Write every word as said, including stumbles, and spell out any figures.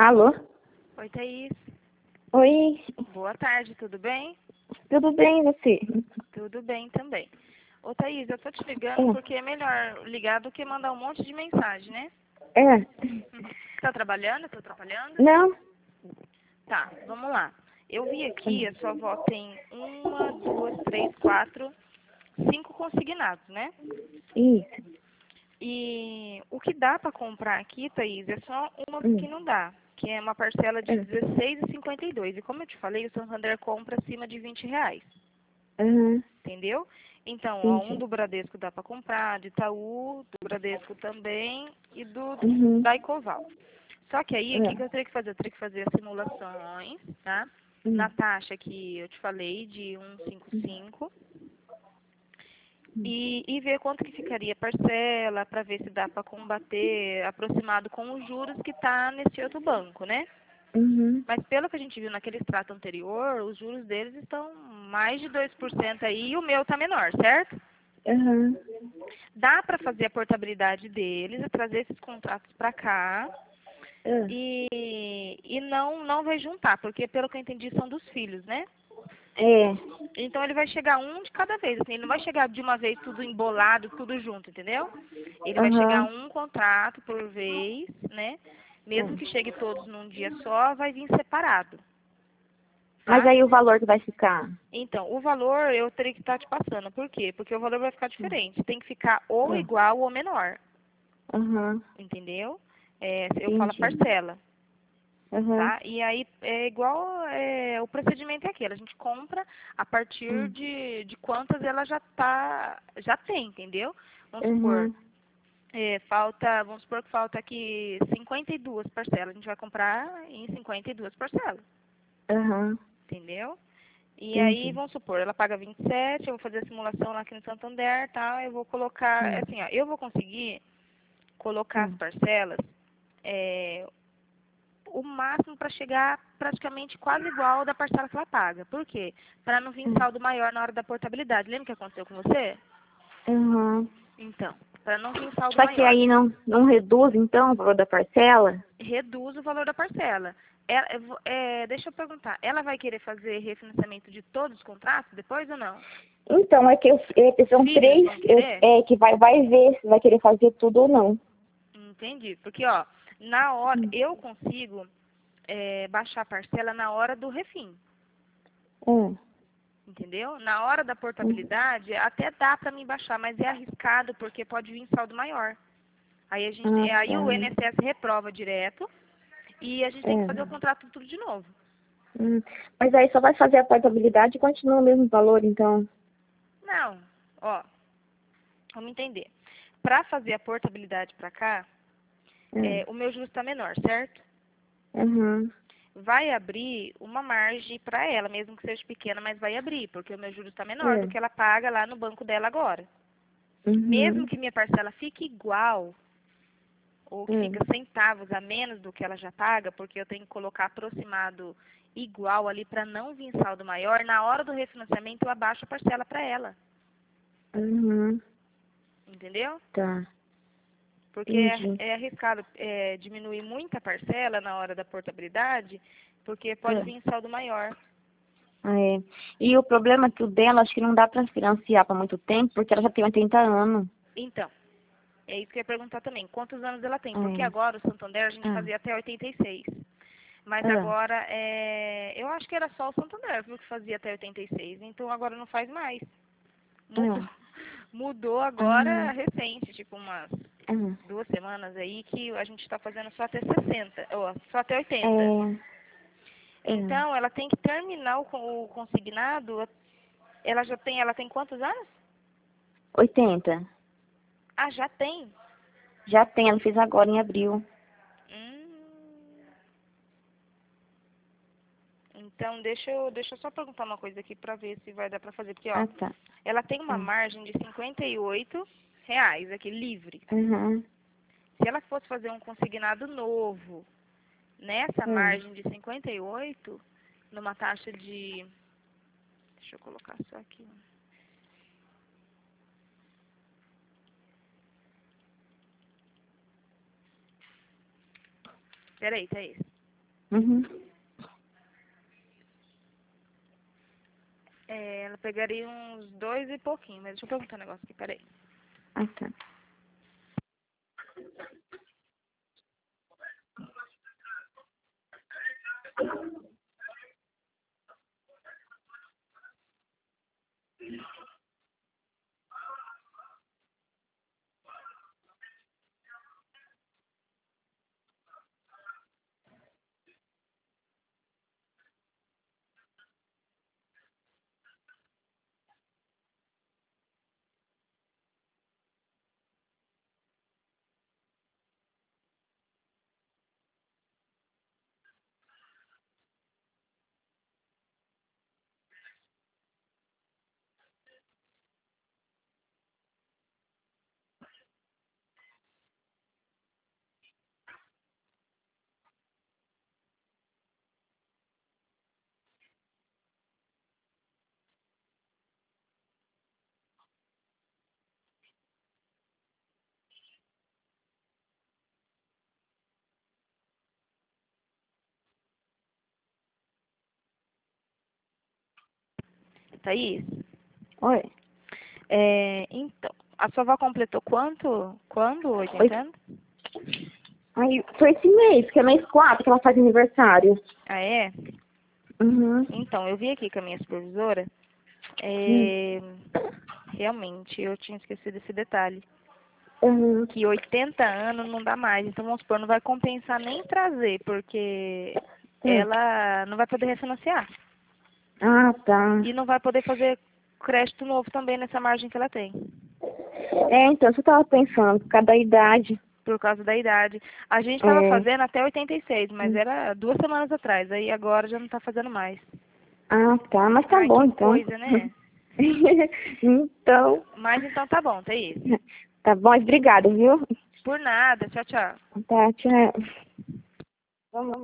Alô? Oi, Thaís. Oi, Boa tarde, tudo bem? tudo bem e você? Tudo bem também. Ô, Thaís, eu tô te ligando É. porque é melhor ligar do que mandar um monte de mensagem, né? É. Você tá trabalhando? Tô atrapalhando? Não? Tá, vamos lá. Eu vi aqui, a sua avó tem uma, duas, três, quatro, cinco consignados, né? Isso. E o que dá para comprar aqui, Thaís, é só uma que Hum. não dá, que é uma parcela de É. dezesseis e cinquenta e dois. E como eu te falei, o Santander compra acima de vinte reais. Aham. Entendeu? Então, ó, um Entendi. do Bradesco dá para comprar, de Itaú, do Bradesco também e do Uhum. da Ecoval. Só que aí, o que, que É. eu teria que fazer? Eu teria que fazer as simulações, tá? Hum. Na taxa que eu te falei, de cento e cinquenta e cinco, e, e ver quanto que ficaria a parcela, para ver se dá para combater aproximado com os juros que está nesse outro banco, né? Uhum. Mas pelo que a gente viu naquele extrato anterior, os juros deles estão mais de dois por cento aí e o meu está menor, certo? Aham. Dá para fazer a portabilidade deles, e trazer esses contratos para cá É. e, e não, não vai juntar, porque pelo que eu entendi são dos filhos, né? É. Então ele vai chegar um de cada vez, assim, ele não vai chegar de uma vez tudo embolado, tudo junto, entendeu? Ele vai chegar Aham. um contrato por vez, né? Mesmo que É. chegue todos num dia só, vai vir separado, Mas tá? aí o valor que vai ficar? Então, o valor eu teria que estar te passando. Por quê? Porque o valor vai ficar diferente. Tem que ficar ou É. igual ou menor, Aham. entendeu? É, eu falo a Entendi. parcela, Aham. tá? E aí é igual, é, o procedimento é aquele. A gente compra a partir Hum. de, de quantas ela já tá, já tem, entendeu? Vamos supor, Aham. é, falta, vamos supor que falta aqui cinquenta e duas parcelas. A gente vai comprar em cinquenta e duas parcelas, Aham. entendeu? E aí, Entendi. vamos supor, ela paga vinte e sete, eu vou fazer a simulação lá aqui no Santander, tá? Eu vou colocar, Hum. assim, ó, eu vou conseguir colocar as Hum. parcelas é, o máximo para chegar praticamente quase igual da parcela que ela paga. Por quê? Para não vir Hum. saldo maior na hora da portabilidade. Lembra o que aconteceu com você? Aham. Então, para não vir saldo Só que maior. aí não, não reduz, então, o valor da parcela? Reduz o valor da parcela. Ela- eu vou- é, deixa eu perguntar, ela vai querer fazer refinanciamento de todos os contratos depois ou não? Então, é que eu, é, são Filhos três, vão eu, querer? é que vai, vai ver se vai querer fazer tudo ou não. Entendi. Porque, ó, na hora, Hum. eu consigo é, baixar a parcela na hora do refim, Hum. entendeu? Na hora da Hum. portabilidade, até dá para mim baixar, mas é arriscado porque pode vir saldo maior. Aí a gente, Ah, é, aí o tá. I N S S reprova direto e a gente tem que fazer o É. contrato tudo de novo. Hum. Mas aí só vai fazer a portabilidade e continua o mesmo valor, então. Não, ó, vamos entender. Para fazer a portabilidade para cá, é, É. o meu juros está menor, certo? Uhum. Vai abrir uma margem para ela, mesmo que seja pequena, mas vai abrir, porque o meu juros está menor do É. que ela paga lá no banco dela agora. Mesmo Uhum. que minha parcela fique igual, ou que É. fica centavos a menos do que ela já paga, porque eu tenho que colocar aproximado igual ali para não vir saldo maior, na hora do refinanciamento eu abaixo a parcela para ela, Uhum. entendeu? Tá. Porque é, Entendi. é arriscado é, diminuir muita parcela na hora da portabilidade, porque pode É. vir saldo maior. Ah, é. E o problema é que o dela, acho que não dá pra financiar por muito tempo, porque ela já tem oitenta anos. Então, é isso que eu ia perguntar também. Quantos anos ela tem? Porque É. agora o Santander a gente Ah. fazia até oitenta e seis. Mas Ah. agora, é, eu acho que era só o Santander, viu, que fazia até oitenta e seis. Então agora não faz mais. Mudou. Ah. Mudou agora Ah. recente, tipo umas Ah. duas semanas aí, que a gente está fazendo só até sessenta, ou só até oitenta. É. É. Então ela tem que terminar o, con- o consignado. Ela já tem, ela tem quantos anos? oitenta. Ah, já tem. Já tem, ela fez agora em abril. Hum. Então, deixa eu, deixa eu só perguntar uma coisa aqui para ver se vai dar para fazer. Porque, ó, Ah, tá. ela tem uma Ah. margem de cinquenta e oito reais aqui, livre. Uhum. Se ela fosse fazer um consignado novo, nessa Hum. margem de cinquenta e oito, numa taxa de... Deixa eu colocar só aqui. Peraí, Thaís. Uhum. É, ela pegaria uns dois e pouquinho, mas deixa eu perguntar um negócio aqui, peraí. Ah, tá. Thaís, Oi. é, então, a sua avó completou quanto? Quando? Oi. oitenta anos? Aí, foi esse mês, que é mês quatro que ela faz aniversário. Ah, é? Uhum. Então, eu vi aqui com a minha supervisora, Hum. é, realmente, eu tinha esquecido esse detalhe, Uhum. que oitenta anos não dá mais, então vamos supor, não vai compensar nem trazer, porque Hum. ela não vai poder refinanciar. Ah, tá. E não vai poder fazer crédito novo também nessa margem que ela tem, É, então, você tava pensando, por causa da idade. por causa da idade. A gente estava É. fazendo até oitenta e seis, mas Hum. era duas semanas atrás, aí agora já não está fazendo mais. Ah, tá. Mas tá Ai, bom, que então. coisa, né? Então, Mas então tá bom, Thaís. tá bom, obrigada, viu? Por nada, tchau, tchau. Tá, tchau. Vamos.